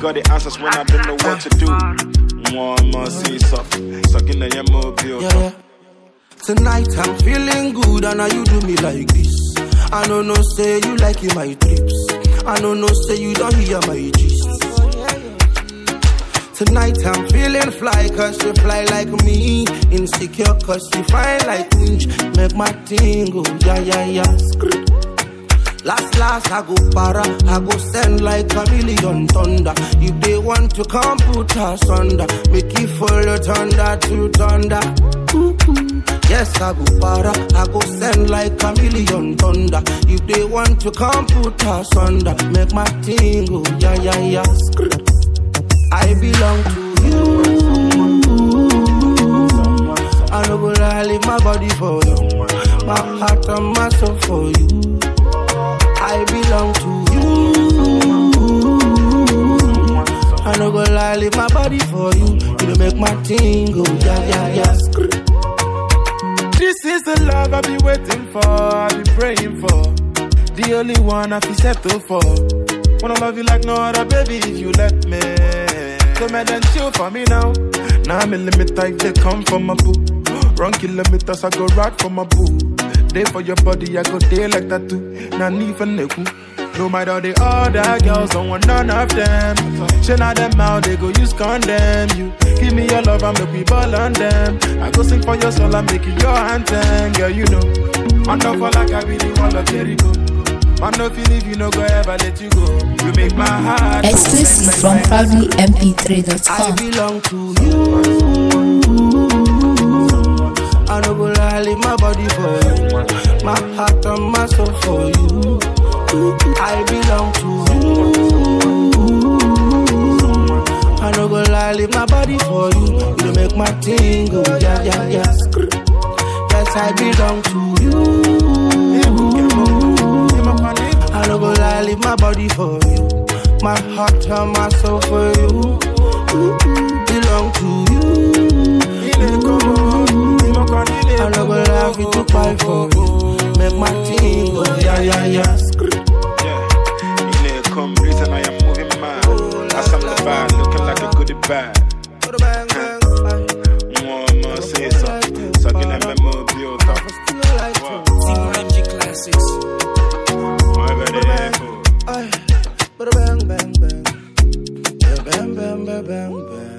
got the answers when I don't know what to do. More say soft, sucking on your mobile. Yeah. Tonight I'm feeling good and now you do me like this. I don't know say you like it, my trips. I don't know say you don't hear my gist. Tonight I'm feeling fly cause you fly like me. Insecure cause you fine like winch. Make my thing go yeah. Last I go para, I go send like a million thunder. If they want to come put us under, make it follow thunder to thunder. Yes, I go para, I go send like a million thunder. If they want to come put us under, make my thing go yeah. I belong to you. I no go lie, leave my body for you. My heart and my soul for you. I belong to you. I no go lie, leave my body for you. You make my thing go yeah. This is the love I've been waiting for, I've been praying for. The only one I feel settled for. Wanna love you like no other, baby, if you let me. So man, then chill for me now. Now I'm in limit, if they come from my boo. Run kilometers, I go right for my boo. Day for your body, I go day like that too. Now need for neku. No matter the other girls, don't want none of them. Shine out them out, they go use condemn you. Give me your love, and make we ball on them. I go sing for your soul, and make it your anthem. Girl, you know, man don't fall like I be the one of Jericho. Man no feel if you no go ever let you go. You make my heart exclusive from proudlymp3.com. I belong to you. I no go lie, leave my body for you. My heart and my soul for you. I belong to you. I no go lie, leave my body for you. You make my thing go yeah. Yes, I belong to you. I no go lie, leave my body for you. My heart and my soul for you. Belong to you. I no go lie, fit to fight for you. Make my team go yeah. Yeah, come reason I am moving mad. As I'm the bad, looking like a goodie bag. More say so. Sucking at my mobile top. MG Classics. Bang. Bang.